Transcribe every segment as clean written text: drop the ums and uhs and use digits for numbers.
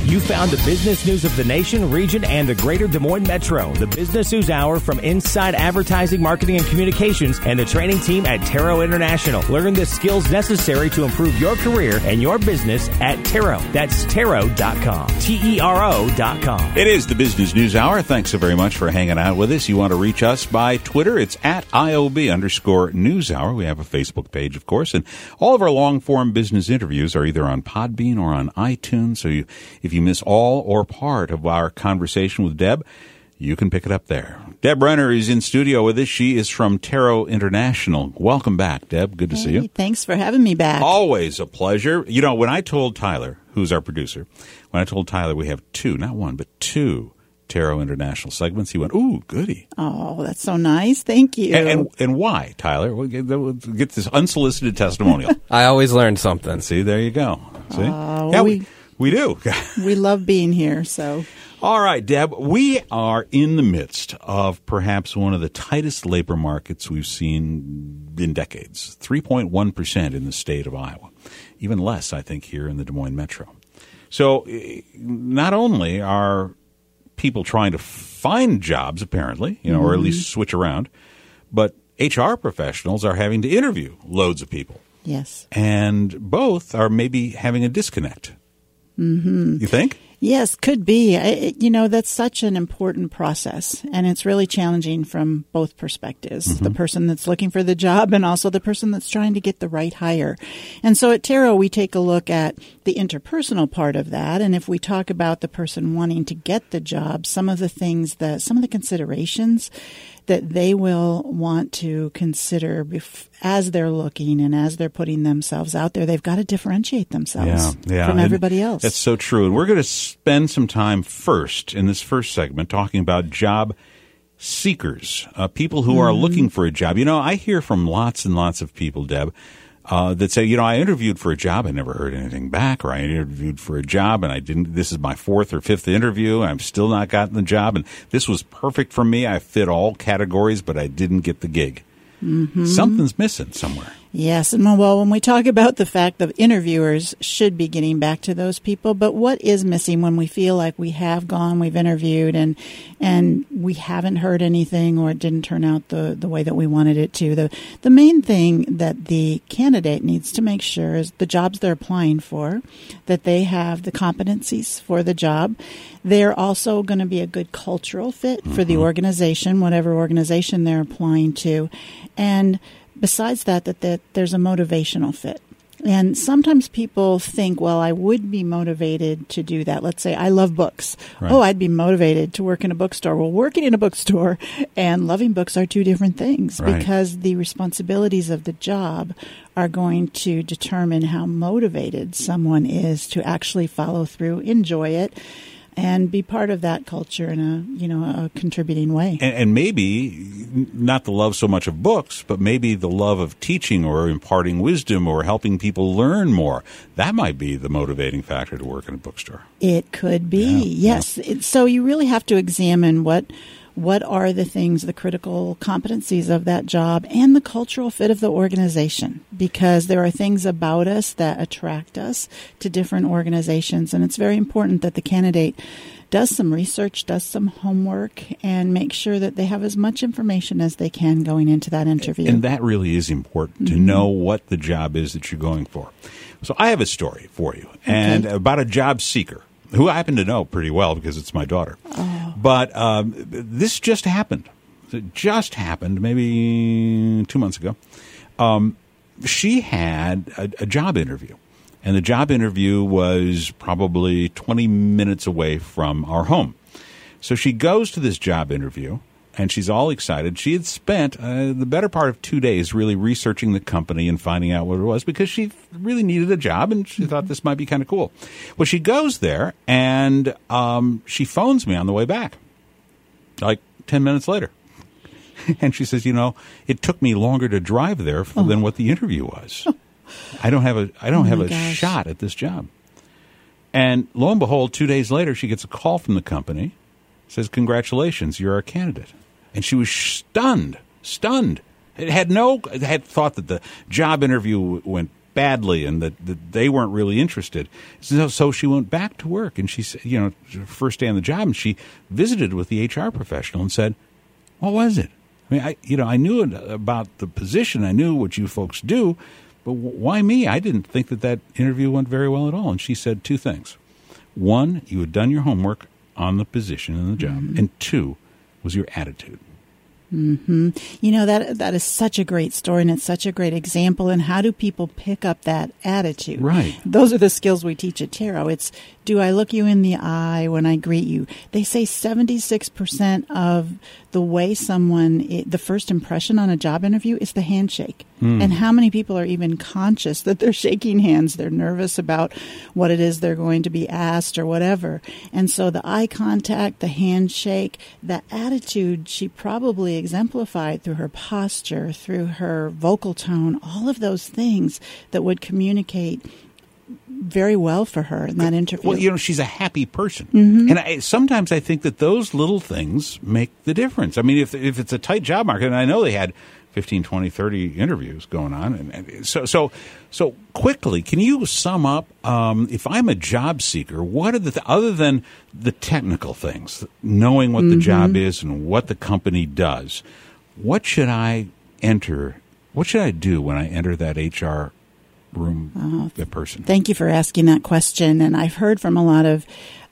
You found the business news of the nation, region, and the greater Des Moines Metro. The Business News Hour from Inside Advertising, Marketing, and Communications and the training team at Taro International. Learn the skills necessary to improve your career and your business at Taro. That's Taro.com. Tero.com. It is the Business News Hour. Thanks so very much for hanging out with us. You want to reach us by Twitter. It's at IOB_News Hour. We have a Facebook page, of course, and all of our long-form business interviews are either on Podbean or on iTunes. So if you miss all or part of our conversation with Deb, you can pick it up there. Deb Renner is in studio with us. She is from Taro International. Welcome back, Deb. Good to see you. Thanks for having me back. Always a pleasure. You know, when I told Tyler, who's our producer, when I told Tyler we have two, not one, but two Taro International segments, he went, ooh, goody. Oh, that's so nice. Thank you. And why, Tyler? We'll get this unsolicited testimonial. I always learn something. See, there you go. See? Yeah, we do. We love being here, so. All right, Deb, we are in the midst of perhaps one of the tightest labor markets we've seen in decades, 3.1% in the state of Iowa, even less, I think, here in the Des Moines Metro. So not only are people trying to find jobs, apparently, or at least switch around, but HR professionals are having to interview loads of people. Yes. And both are maybe having a disconnect. Mm-hmm. You think? Yes, could be. That's such an important process, and it's really challenging from both perspectives, the person that's looking for the job and also the person that's trying to get the right hire. And so at Taro, we take a look at the interpersonal part of that, and if we talk about the person wanting to get the job, some of the considerations that they will want to consider as they're looking and as they're putting themselves out there. They've got to differentiate themselves from everybody else. That's so true. And we're going to spend some time first in this first segment talking about job seekers, people who are looking for a job. I hear from lots and lots of people, Deb, that say, I interviewed for a job, I never heard anything back, or I interviewed for a job and this is my fourth or fifth interview, and I've still not gotten the job, and this was perfect for me. I fit all categories, but I didn't get the gig. Mm-hmm. Something's missing somewhere. Yes, and when we talk about the fact that interviewers should be getting back to those people, but what is missing when we feel like we have gone, we've interviewed, and we haven't heard anything, or it didn't turn out the way that we wanted it to? The main thing that the candidate needs to make sure is the jobs they're applying for, that they have the competencies for the job. They're also going to be a good cultural fit for the organization, whatever organization they're applying to, and besides that there's a motivational fit. And sometimes people think, well, I would be motivated to do that. Let's say I love books. Right. Oh, I'd be motivated to work in a bookstore. Well, working in a bookstore and loving books are two different things, right, because the responsibilities of the job are going to determine how motivated someone is to actually follow through, enjoy it, and be part of that culture in a contributing way. And maybe not the love so much of books, but maybe the love of teaching or imparting wisdom or helping people learn more. That might be the motivating factor to work in a bookstore. It could be, yes. Yeah. So you really have to examine what are the things, the critical competencies of that job and the cultural fit of the organization, because there are things about us that attract us to different organizations. And it's very important that the candidate does some research, does some homework, and make sure that they have as much information as they can going into that interview. And that really is important, to know what the job is that you're going for. So I have a story for you, and about a job seeker who I happen to know pretty well because it's my daughter. Oh. But this just happened. It just happened maybe 2 months ago. She had a job interview, and the job interview was probably 20 minutes away from our home. So she goes to this job interview, and she's all excited. She had spent the better part of 2 days really researching the company and finding out what it was, because she really needed a job, and she thought this might be kind of cool. Well, she goes there, and she phones me on the way back, like 10 minutes later. And she says, it took me longer to drive there than what the interview was. I don't have a shot at this job. And lo and behold, 2 days later, she gets a call from the company, says, congratulations, you're our candidate. And she was stunned. Had thought that the job interview went badly and that they weren't really interested. So she went back to work, and she said, first day on the job, and she visited with the HR professional and said, "What was it? I mean, I knew about the position. I knew what you folks do, but why me? I didn't think that interview went very well at all." And she said two things. One, you had done your homework on the position and the job. Mm-hmm. And two, was your attitude. Mm-hmm. That is such a great story, and it's such a great example. And how do people pick up that attitude? Right. Those are the skills we teach at Tarot. It's, do I look you in the eye when I greet you? They say 76% of the way the first impression on a job interview is the handshake. And how many people are even conscious that they're shaking hands? They're nervous about what it is they're going to be asked or whatever. And so the eye contact, the handshake, the attitude she probably exemplified through her posture, through her vocal tone, all of those things that would communicate very well for her in that interview. Well, she's a happy person. Mm-hmm. And sometimes I think that those little things make the difference. I mean, if it's a tight job market, and I know they had 15, 20, 30 interviews going on. And so quickly, can you sum up, if I'm a job seeker, what are other than the technical things, knowing what the job is and what the company does, what should I do when I enter that HR room, the person? Thank you for asking that question. And I've heard from a lot of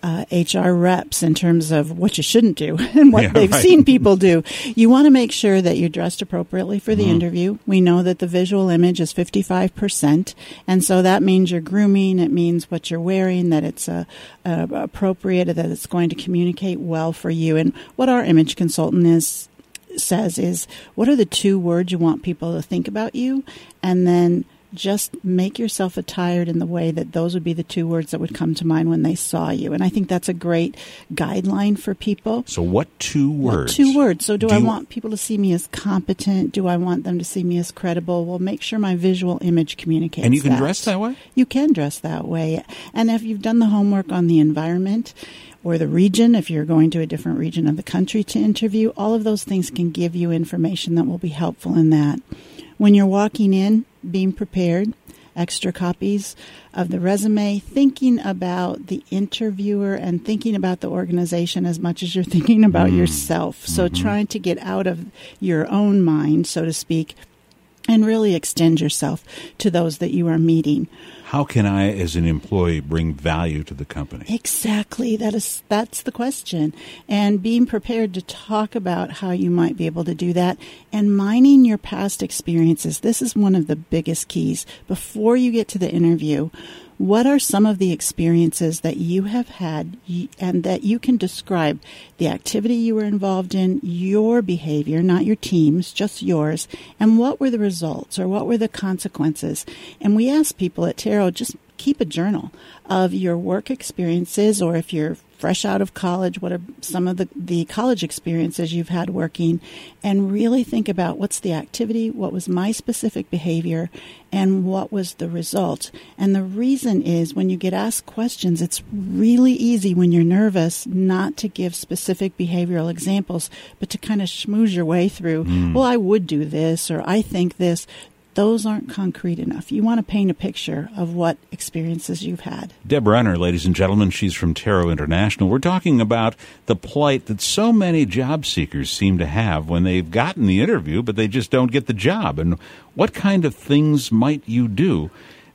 HR reps in terms of what you shouldn't do and what they've seen people do. You want to make sure that you're dressed appropriately for the interview. We know that the visual image is 55%. And so that means your grooming. It means what you're wearing, that it's appropriate, that it's going to communicate well for you. And what our image consultant says is, what are the 2 words you want people to think about you? And then just make yourself attired in the way that those would be the 2 words that would come to mind when they saw you. And I think that's a great guideline for people. So what 2 words? What 2 words? So do I want people to see me as competent? Do I want them to see me as credible? Well, make sure my visual image communicates that. And you can dress that way? You can dress that way. And if you've done the homework on the environment or the region, if you're going to a different region of the country to interview, all of those things can give you information that will be helpful in that. When you're walking in, being prepared, extra copies of the resume, thinking about the interviewer and thinking about the organization as much as you're thinking about yourself. So trying to get out of your own mind, so to speak, and really extend yourself to those that you are meeting. How can I, as an employee, bring value to the company? Exactly. That's the question. And being prepared to talk about how you might be able to do that and mining your past experiences. This is one of the biggest keys. Before you get to the interview, what are some of the experiences that you have had and that you can describe the activity you were involved in, your behavior, not your team's, just yours, and what were the results or what were the consequences? And we ask people at Tarot, just keep a journal of your work experiences, or if you're fresh out of college, what are some of the college experiences you've had working, and really think about what's the activity, what was my specific behavior, and what was the result. And the reason is when you get asked questions, it's really easy when you're nervous not to give specific behavioral examples, but to kind of schmooze your way through, well, I would do this, or I think this. Those aren't concrete enough. You want to paint a picture of what experiences you've had. Deb Renner, ladies and gentlemen, she's from Tarot International. We're talking about the plight that so many job seekers seem to have when they've gotten the interview, but they just don't get the job. And what kind of things might you do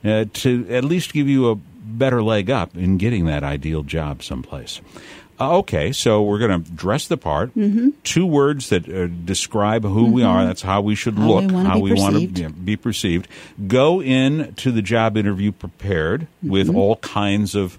to at least give you a better leg up in getting that ideal job someplace? Okay, so we're going to dress the part. 2 words that describe who we are. That's how we should look, how we want to be perceived. Go in to the job interview prepared with all kinds of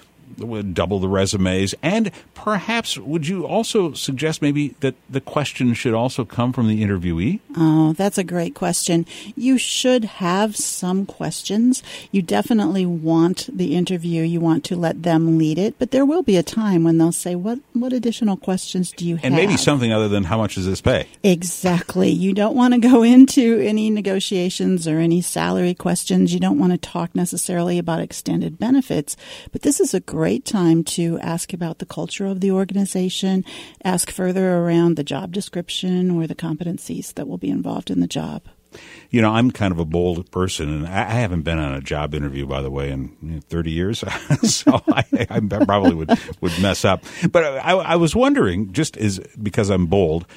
double the resumes. And perhaps would you also suggest maybe that the question should also come from the interviewee? Oh, that's a great question. You should have some questions. You definitely want the interview. You want to let them lead it. But there will be a time when they'll say, what additional questions do you have? And maybe something other than how much does this pay? Exactly. You don't want to go into any negotiations or any salary questions. You don't want to talk necessarily about extended benefits. But this is a great time to ask about the culture of the organization, ask further around the job description or the competencies that will be involved in the job. I'm kind of a bold person, and I haven't been on a job interview, by the way, in 30 years, so I probably would mess up. But I was wondering, just because I'm bold,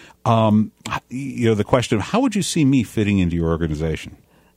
the question of how would you see me fitting into your organization?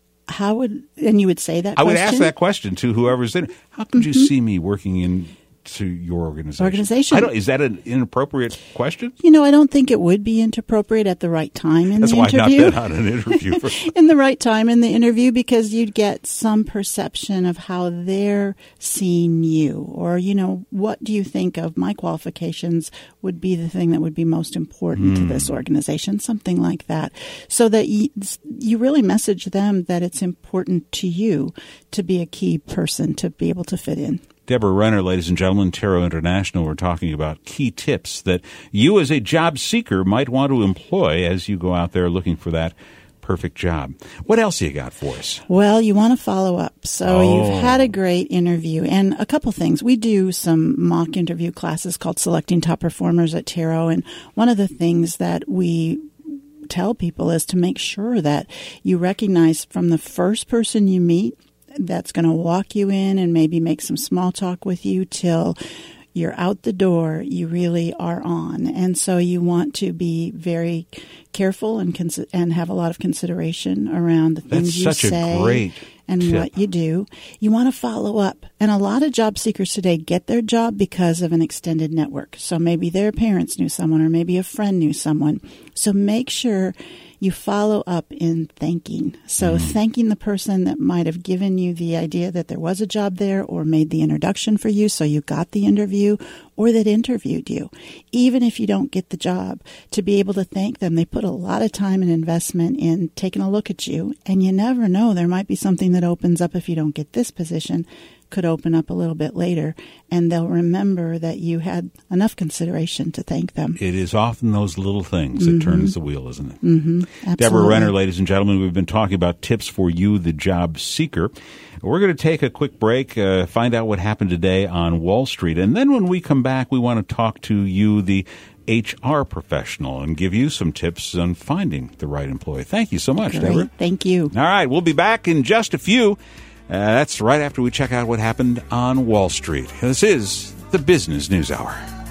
And you would say that I question? would ask that question to whoever's in it. How could you see me working into your organization? Is that an inappropriate question? I don't think it would be inappropriate at the right time in the interview. That's why I've not been on an interview. In the right time in the interview, because you'd get some perception of how they're seeing you. Or, what do you think of my qualifications would be the thing that would be most important to this organization, something like that. So that you really message them that it's important to you to be a key person, to be able to fit in. Deborah Renner, ladies and gentlemen, Taro International. We're talking about key tips that you as a job seeker might want to employ as you go out there looking for that perfect job. What else you got for us? Well, you want to follow up. So you've had a great interview. And a couple things. We do some mock interview classes called Selecting Top Performers at Taro. And one of the things that we tell people is to make sure that you recognize from the first person you meet that's going to walk you in and maybe make some small talk with you till you're out the door, you really are on. And so you want to be very careful and have a lot of consideration around the things you say. That's such a great and tip. What you do. You want to follow up. And a lot of job seekers today get their job because of an extended network. So maybe their parents knew someone or maybe a friend knew someone. So make sure you follow up in thanking. So thanking the person that might have given you the idea that there was a job there or made the introduction for you so you got the interview, or that interviewed you. Even if you don't get the job, to be able to thank them. They put a lot of time and investment in taking a look at you, and you never know. There might be something that opens up if you don't get this position, could open up a little bit later, and they'll remember that you had enough consideration to thank them. It is often those little things that turns the wheel, isn't it? Absolutely. Deborah Renner, ladies and gentlemen, we've been talking about tips for you, the job seeker. We're going to take a quick break, find out what happened today on Wall Street, and then when we come back, we want to talk to you, the HR professional, and give you some tips on finding the right employee. Thank you so much, Deborah. Thank you. All right, we'll be back in just a few. That's right after we check out what happened on Wall Street. This is the Business News Hour.